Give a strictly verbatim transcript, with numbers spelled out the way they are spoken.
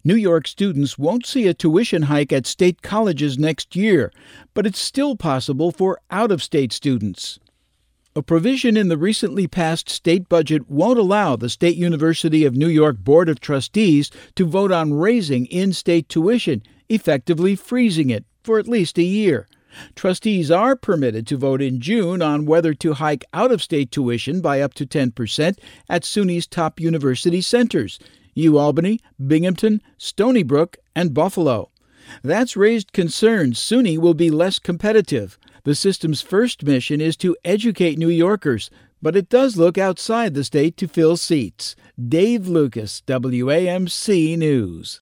New York students won't see a tuition hike at state colleges next year, but it's still possible for out-of-state students. A provision in the recently passed state budget won't allow the State University of New York Board of Trustees to vote on raising in-state tuition, effectively freezing it for at least a year. Trustees are permitted to vote in June on whether to hike out-of-state tuition by up to ten percent at SUNY's top university centers, UAlbany, Binghamton, Stony Brook, and Buffalo. That's raised concerns SUNY will be less competitive. The system's first mission is to educate New Yorkers, but it does look outside the state to fill seats. Dave Lucas, W A M C News.